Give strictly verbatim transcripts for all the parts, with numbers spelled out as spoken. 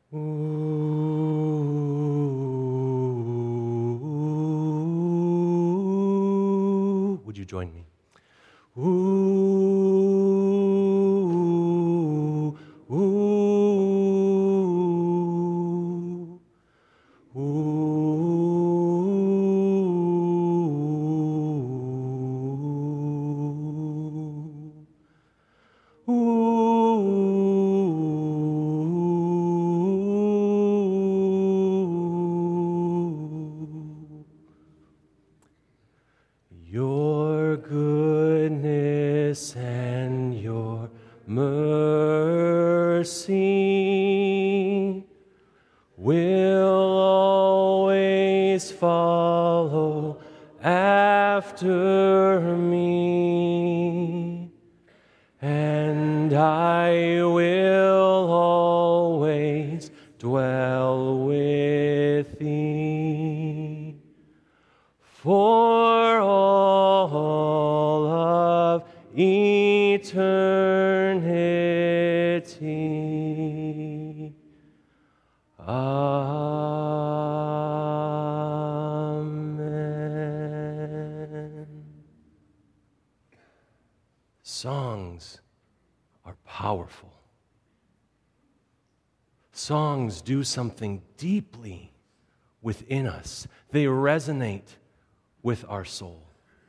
Ooh. Would you join me? Ooh. Ooh. Ooh. Ooh. Your goodness and your mercy will always follow after me, and I will always dwell with thee for all of eternity. Amen. Songs are powerful. Songs do something deeply within us. They resonate with our soul.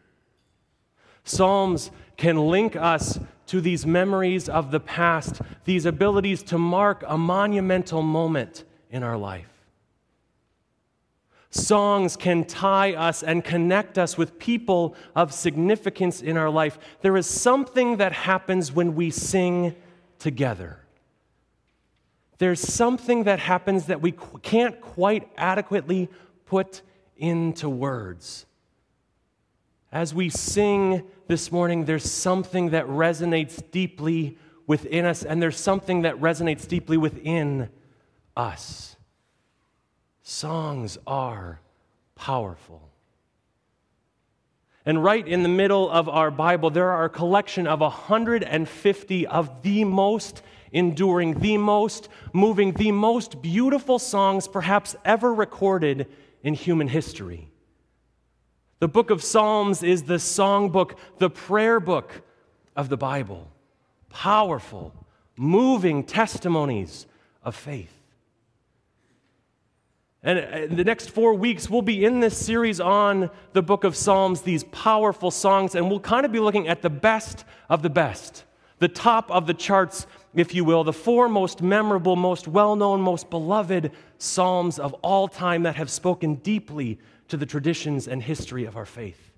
Psalms can link us to these memories of the past, these abilities to mark a monumental moment in our life. Songs can tie us and connect us with people of significance in our life. There is something that happens when we sing together. There's something that happens that we can't quite adequately put into words. As we sing this morning, there's something that resonates deeply within us, and there's something that resonates deeply within us. Songs are powerful. And right in the middle of our Bible, there are a collection of one hundred fifty of the most enduring, the most moving, the most beautiful songs perhaps ever recorded in human history. The book of Psalms is the songbook, the prayer book of the Bible. Powerful, moving testimonies of faith. And in the next four weeks, we'll be in this series on the book of Psalms, these powerful songs, and we'll kind of be looking at the best of the best, the top of the charts, if you will, the four most memorable, most well-known, most beloved psalms of all time that have spoken deeply to the traditions and history of our faith.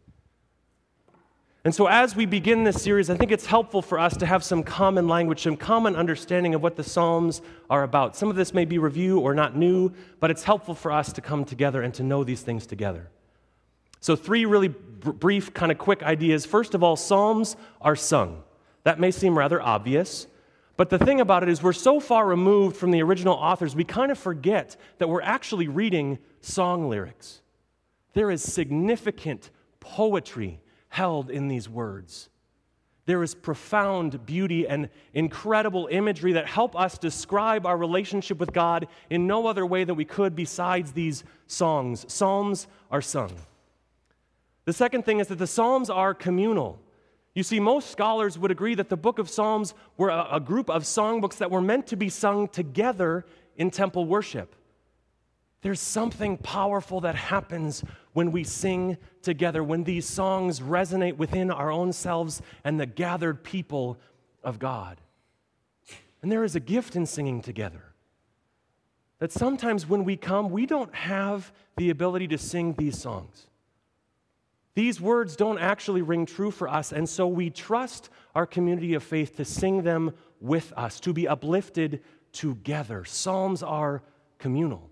And so as we begin this series, I think it's helpful for us to have some common language, some common understanding of what the Psalms are about. Some of this may be review or not new, but it's helpful for us to come together and to know these things together. So three really br- brief, kind of quick ideas. First of all, Psalms are sung. That may seem rather obvious, but the thing about it is we're so far removed from the original authors, we kind of forget that we're actually reading song lyrics. There is significant poetry held in these words. There is profound beauty and incredible imagery that help us describe our relationship with God in no other way than we could besides these songs. Psalms are sung. The second thing is that the Psalms are communal. You see, most scholars would agree that the book of Psalms were a, a group of songbooks that were meant to be sung together in temple worship. There's something powerful that happens when we sing together, when these songs resonate within our own selves and the gathered people of God. And there is a gift in singing together. That sometimes when we come, we don't have the ability to sing these songs. These words don't actually ring true for us, and so we trust our community of faith to sing them with us, to be uplifted together. Psalms are communal.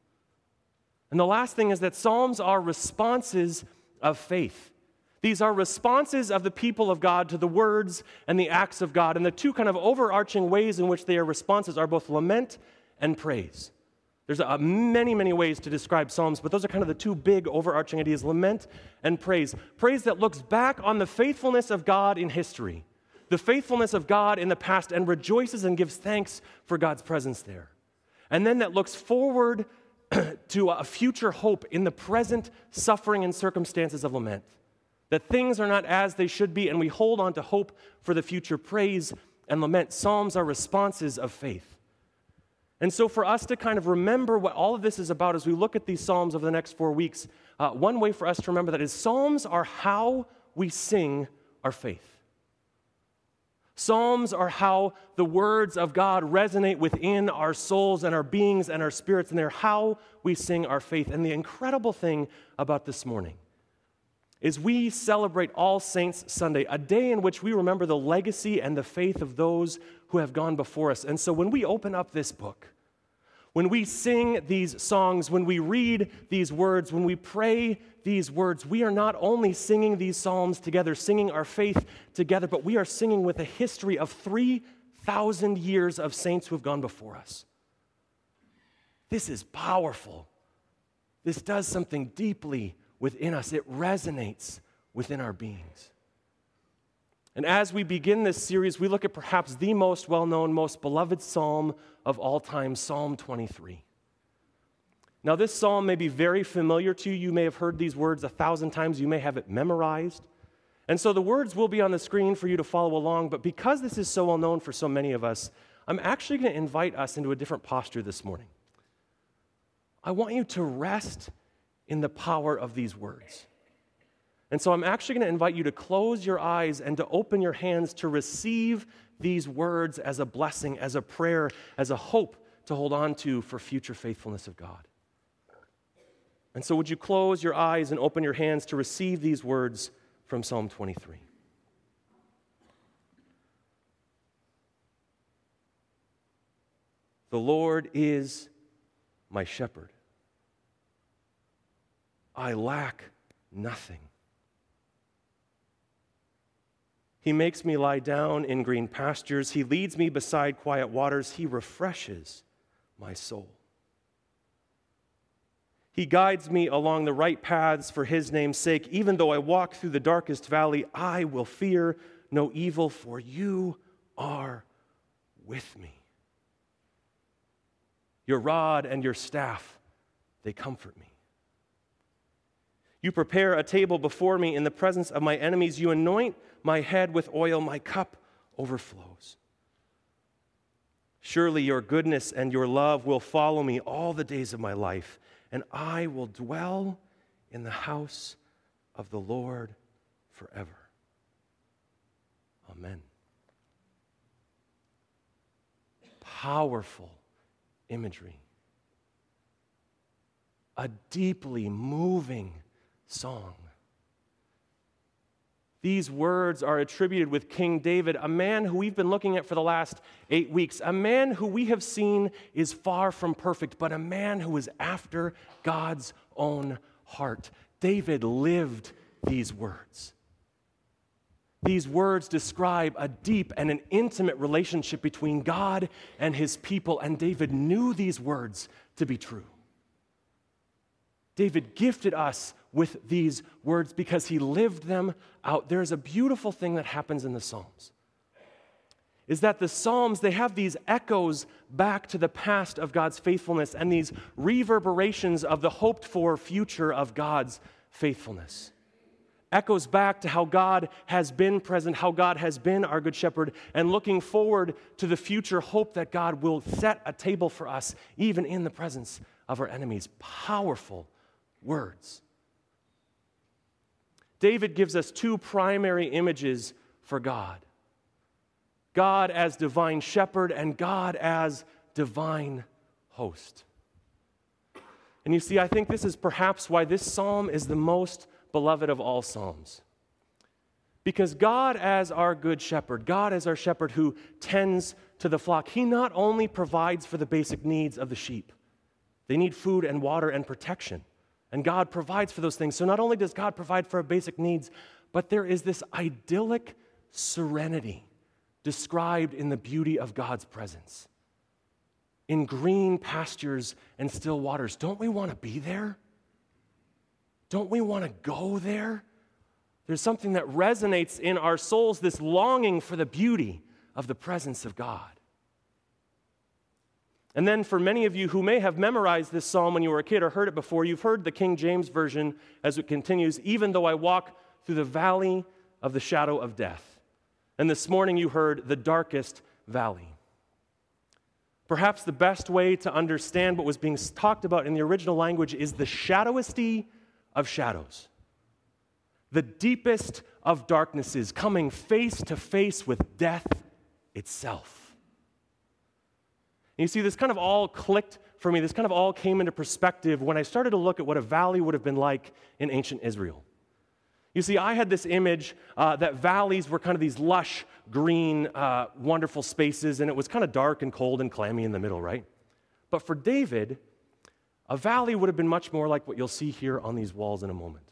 And the last thing is that Psalms are responses of faith. These are responses of the people of God to the words and the acts of God. And the two kind of overarching ways in which they are responses are both lament and praise. There's a, many, many ways to describe Psalms, but those are kind of the two big overarching ideas, lament and praise. Praise that looks back on the faithfulness of God in history, the faithfulness of God in the past, and rejoices and gives thanks for God's presence there. and then that looks forward to a future hope in the present suffering and circumstances of lament. That things are not as they should be, and we hold on to hope for the future. Praise and lament. Psalms are responses of faith. And so for us to kind of remember what all of this is about as we look at these Psalms over the next four weeks, uh, one way for us to remember that is Psalms are how we sing our faith. Psalms are how the words of God resonate within our souls and our beings and our spirits, and they're how we sing our faith. And the incredible thing about this morning is we celebrate All Saints Sunday, a day in which we remember the legacy and the faith of those who have gone before us. And so when we open up this book, when we sing these songs, when we read these words, when we pray these words, we are not only singing these psalms together, singing our faith together, but we are singing with a history of three thousand years of saints who have gone before us. This is powerful. This does something deeply within us. It resonates within our beings. And as we begin this series, we look at perhaps the most well-known, most beloved psalm of all time, Psalm twenty-three. Now, this psalm may be very familiar to you. You may have heard these words a thousand times. You may have it memorized. And so the words will be on the screen for you to follow along. But because this is so well known for so many of us, I'm actually going to invite us into a different posture this morning. I want you to rest in the power of these words. And so I'm actually going to invite you to close your eyes and to open your hands to receive these words as a blessing, as a prayer, as a hope to hold on to for future faithfulness of God. And so would you close your eyes and open your hands to receive these words from Psalm twenty-three. The Lord is my shepherd. I lack nothing. He makes me lie down in green pastures. He leads me beside quiet waters. He refreshes my soul. He guides me along the right paths for his name's sake. Even though I walk through the darkest valley, I will fear no evil, for you are with me. Your rod and your staff, they comfort me. You prepare a table before me in the presence of my enemies. You anoint my head with oil. My cup overflows. Surely your goodness and your love will follow me all the days of my life, and I will dwell in the house of the Lord forever. Amen. Powerful imagery. A deeply moving song. These words are attributed with King David, a man who we've been looking at for the last eight weeks, a man who we have seen is far from perfect, but a man who is after God's own heart. David lived these words. These words describe a deep and an intimate relationship between God and his people, and David knew these words to be true. David gifted us with these words because he lived them out. There's a beautiful thing that happens in the Psalms, is that the Psalms, they have these echoes back to the past of God's faithfulness and these reverberations of the hoped-for future of God's faithfulness. Echoes back to how God has been present, how God has been our good shepherd, and looking forward to the future hope that God will set a table for us, even in the presence of our enemies. Powerful words. David gives us two primary images for God. God as divine shepherd and God as divine host. And you see, I think this is perhaps why this psalm is the most beloved of all psalms. Because God as our good shepherd, God as our shepherd who tends to the flock, he not only provides for the basic needs of the sheep. They need food and water and protection. And God provides for those things. So not only does God provide for our basic needs, but there is this idyllic serenity described in the beauty of God's presence. In green pastures and still waters. Don't we want to be there? Don't we want to go there? There's something that resonates in our souls, this longing for the beauty of the presence of God. And then for many of you who may have memorized this psalm when you were a kid or heard it before, you've heard the King James Version as it continues, even though I walk through the valley of the shadow of death. And this morning you heard the darkest valley. Perhaps the best way to understand what was being talked about in the original language is the shadowest of shadows. The deepest of darknesses, coming face to face with death itself. And you see, this kind of all clicked for me. This kind of all came into perspective when I started to look at what a valley would have been like in ancient Israel. You see, I had this image uh, that valleys were kind of these lush, green, uh, wonderful spaces, and it was kind of dark and cold and clammy in the middle, right? But for David, a valley would have been much more like what you'll see here on these walls in a moment.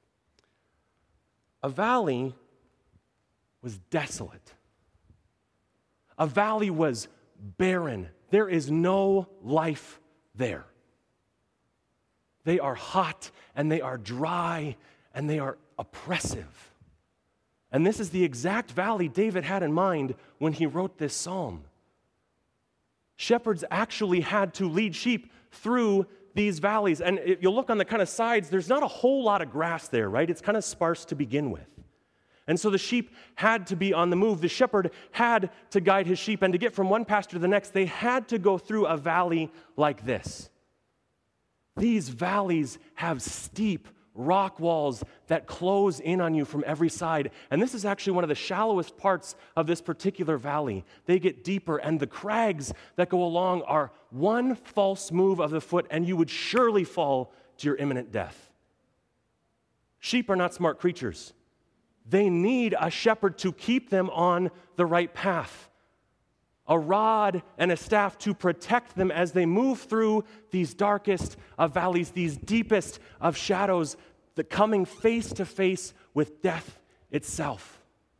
A valley was desolate. A valley was barren. There is no life there. They are hot, and they are dry, and they are oppressive. And this is the exact valley David had in mind when he wrote this psalm. Shepherds actually had to lead sheep through these valleys. And if you'll look on the kind of sides, there's not a whole lot of grass there, right? It's kind of sparse to begin with. And so the sheep had to be on the move. The shepherd had to guide his sheep. And to get from one pasture to the next, they had to go through a valley like this. These valleys have steep rock walls that close in on you from every side. And this is actually one of the shallowest parts of this particular valley. They get deeper, and the crags that go along are one false move of the foot, and you would surely fall to your imminent death. Sheep are not smart creatures. They need a shepherd to keep them on the right path, a rod and a staff to protect them as they move through these darkest of valleys, these deepest of shadows, that coming face to face with death itself.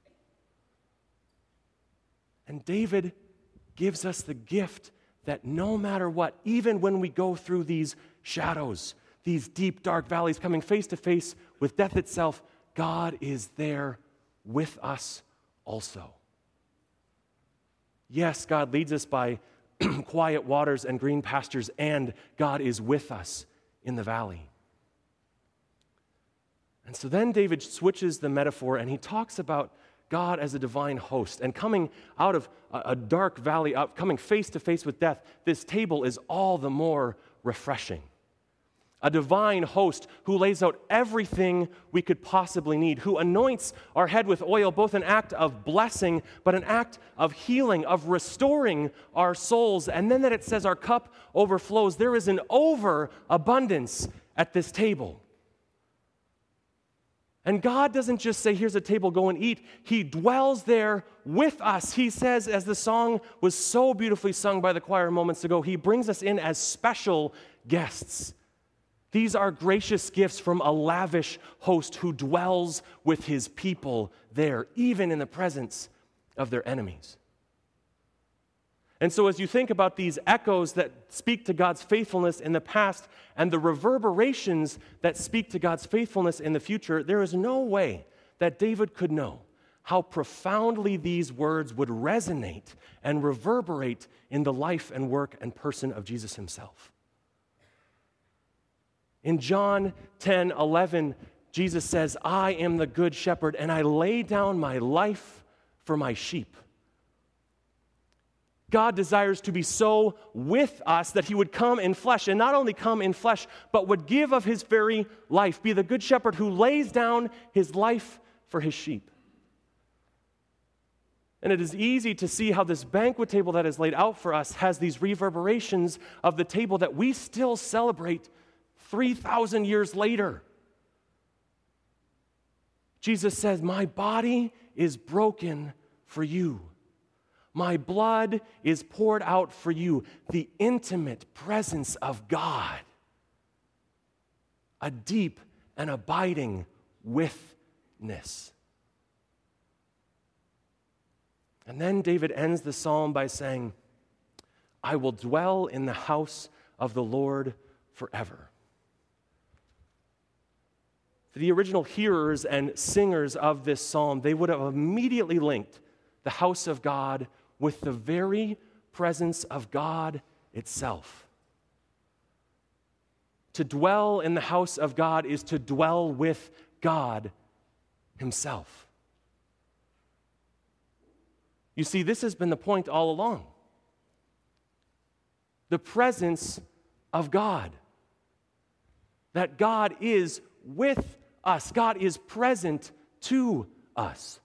And David gives us the gift that no matter what, even when we go through these shadows, these deep, dark valleys, coming face to face with death itself, God is there with us also. Yes, God leads us by quiet waters and green pastures, and God is with us in the valley. And so then David switches the metaphor, and he talks about God as a divine host. And coming out of a dark valley, up, coming face to face with death, this table is all the more refreshing. A divine host who lays out everything we could possibly need, who anoints our head with oil, both an act of blessing, but an act of healing, of restoring our souls. And then that it says our cup overflows. There is an overabundance at this table. And God doesn't just say, here's a table, go and eat. He dwells there with us. He says, as the song was so beautifully sung by the choir moments ago, he brings us in as special guests. These are gracious gifts from a lavish host who dwells with his people there, even in the presence of their enemies. And so as you think about these echoes that speak to God's faithfulness in the past and the reverberations that speak to God's faithfulness in the future, there is no way that David could know how profoundly these words would resonate and reverberate in the life and work and person of Jesus himself. In John ten eleven, Jesus says, I am the good shepherd, and I lay down my life for my sheep. God desires to be so with us that he would come in flesh, and not only come in flesh, but would give of his very life, be the good shepherd who lays down his life for his sheep. And it is easy to see how this banquet table that is laid out for us has these reverberations of the table that we still celebrate three thousand years later. Jesus says, my body is broken for you. My blood is poured out for you. The intimate presence of God. A deep and abiding witness. And then David ends the psalm by saying, I will dwell in the house of the Lord forever. For the original hearers and singers of this psalm, they would have immediately linked the house of God with the very presence of God itself. To dwell in the house of God is to dwell with God himself. You see, this has been the point all along. The presence of God. That God is with us. God is present to us.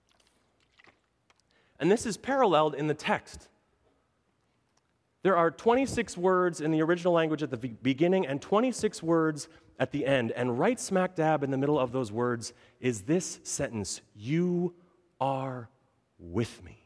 And this is paralleled in the text. There are twenty-six words in the original language at the beginning and twenty-six words at the end. And right smack dab in the middle of those words is this sentence: you are with me.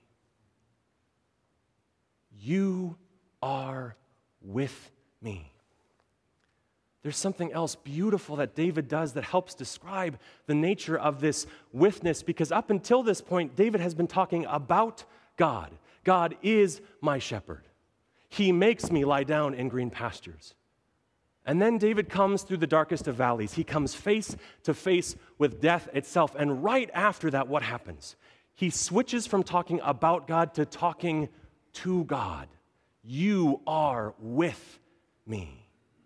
You are with me. There's something else beautiful that David does that helps describe the nature of this witness, because up until this point, David has been talking about God. God is my shepherd. He makes me lie down in green pastures. And then David comes through the darkest of valleys. He comes face to face with death itself. And right after that, what happens? He switches from talking about God to talking to God. You are with me.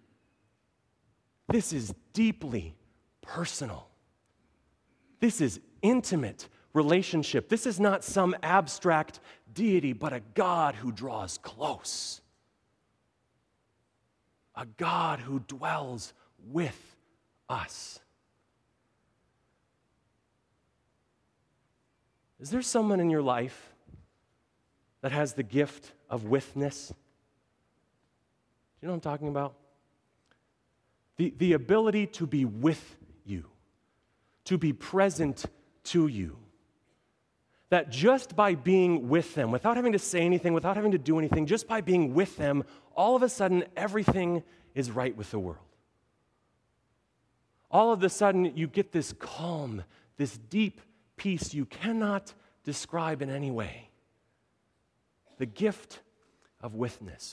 This is deeply personal. This is intimate relationship. This is not some abstract deity, but a God who draws close. A God who dwells with us. Is there someone in your life that has the gift of witness? Do you know what I'm talking about? The, the ability to be with you, to be present to you. That just by being with them, without having to say anything, without having to do anything, just by being with them, all of a sudden everything is right with the world. All of a sudden you get this calm, this deep peace you cannot describe in any way. The gift of witness.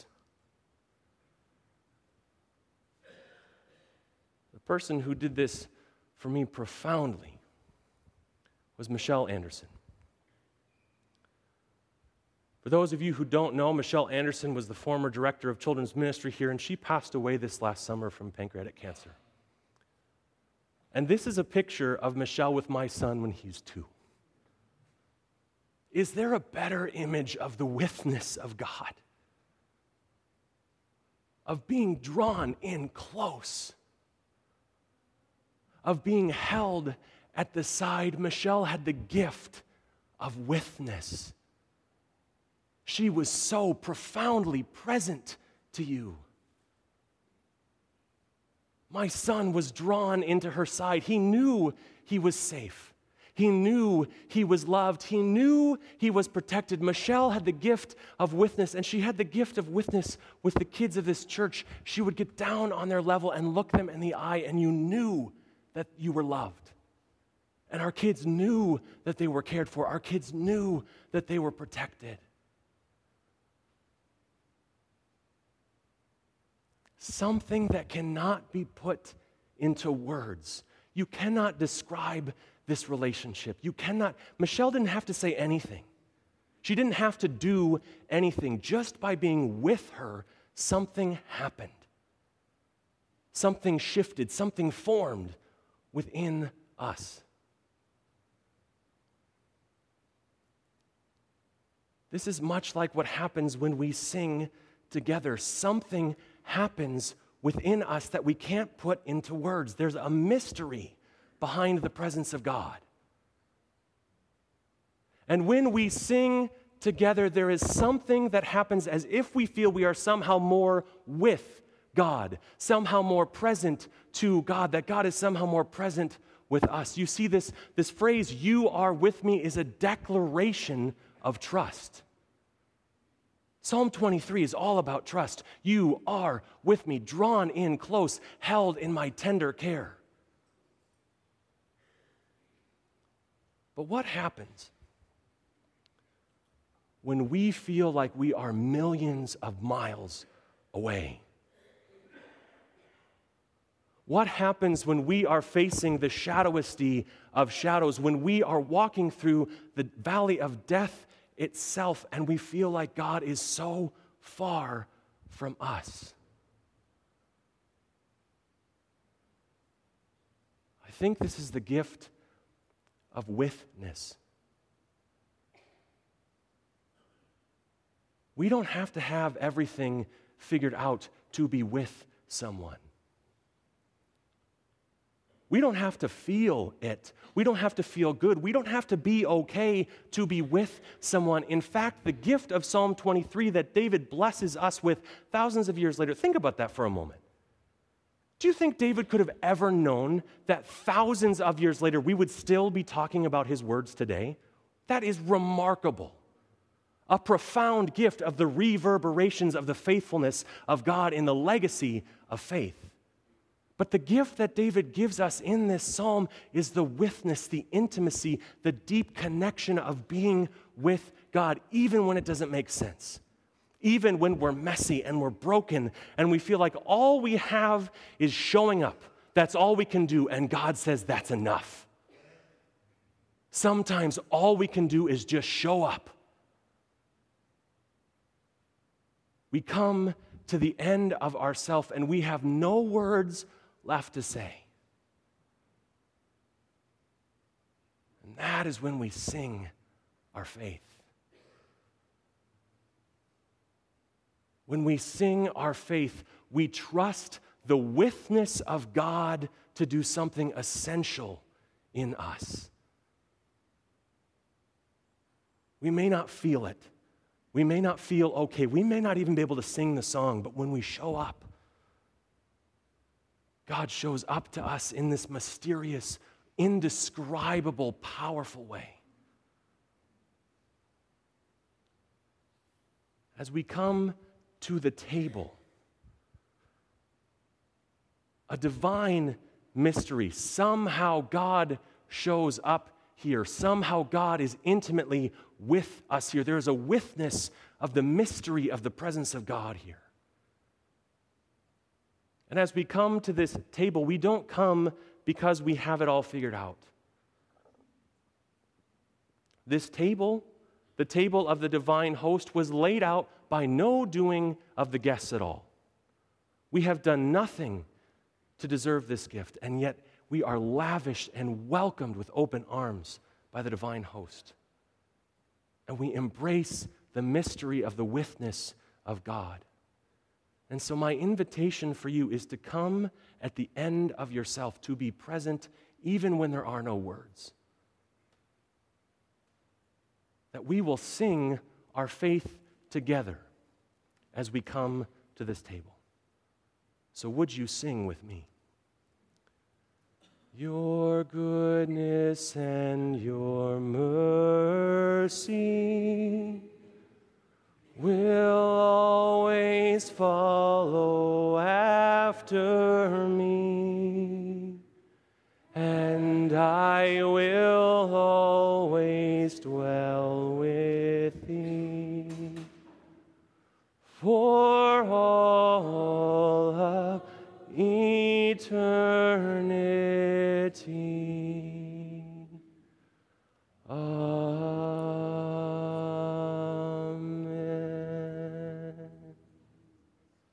The person who did this for me profoundly was Michelle Anderson. For those of you who don't know, Michelle Anderson was the former director of children's ministry here, and she passed away this last summer from pancreatic cancer. And this is a picture of Michelle with my son when he's two. Is there a better image of the witness of God? Of being drawn in close? Of being held at the side? Michelle had the gift of witness. She was so profoundly present to you. My son was drawn into her side. He knew he was safe. He knew he was loved. He knew he was protected. Michelle had the gift of witness, and she had the gift of witness with the kids of this church. She would get down on their level and look them in the eye, and you knew that you were loved. And our kids knew that they were cared for. Our kids knew that they were protected. Something that cannot be put into words. You cannot describe this relationship. You cannot. Michelle didn't have to say anything. She didn't have to do anything. Just by being with her, something happened. Something shifted. Something formed within us. This is much like what happens when we sing together. Something happens within us that we can't put into words. There's a mystery behind the presence of God. And when we sing together, there is something that happens as if we feel we are somehow more with God, somehow more present to God, that God is somehow more present with us. You see, this, this phrase, "you are with me," is a declaration of trust. Psalm twenty-three is all about trust. You are with me, drawn in close, held in my tender care. But what happens when we feel like we are millions of miles away? What happens when we are facing the shadowest of shadows, when we are walking through the valley of death itself and we feel like God is so far from us. I think this is the gift of witness. We don't have to have everything figured out to be with someone. We don't have to feel it. We don't have to feel good. We don't have to be okay to be with someone. In fact, the gift of Psalm twenty-three that David blesses us with thousands of years later, think about that for a moment. Do you think David could have ever known that thousands of years later we would still be talking about his words today? That is remarkable. A profound gift of the reverberations of the faithfulness of God in the legacy of faith. But the gift that David gives us in this psalm is the witness, the intimacy, the deep connection of being with God, even when it doesn't make sense. Even when we're messy and we're broken and we feel like all we have is showing up. That's all we can do, and God says that's enough. Sometimes all we can do is just show up. We come to the end of ourself and we have no words left to say. And that is when we sing our faith. When we sing our faith, we trust the witness of God to do something essential in us. We may not feel it. We may not feel okay. We may not even be able to sing the song, but when we show up, God shows up to us in this mysterious, indescribable, powerful way. As we come to the table, a divine mystery. Somehow God shows up here. Somehow God is intimately with us here. There is a witness of the mystery of the presence of God here. And as we come to this table, we don't come because we have it all figured out. This table, the table of the divine host, was laid out by no doing of the guests at all. We have done nothing to deserve this gift, and yet we are lavished and welcomed with open arms by the divine host. And we embrace the mystery of the witness of God. And so my invitation for you is to come at the end of yourself, to be present even when there are no words. That we will sing our faith together as we come to this table. So would you sing with me? Your goodness and your mercy will always follow after me, and I will always dwell with thee for all of eternity. Amen.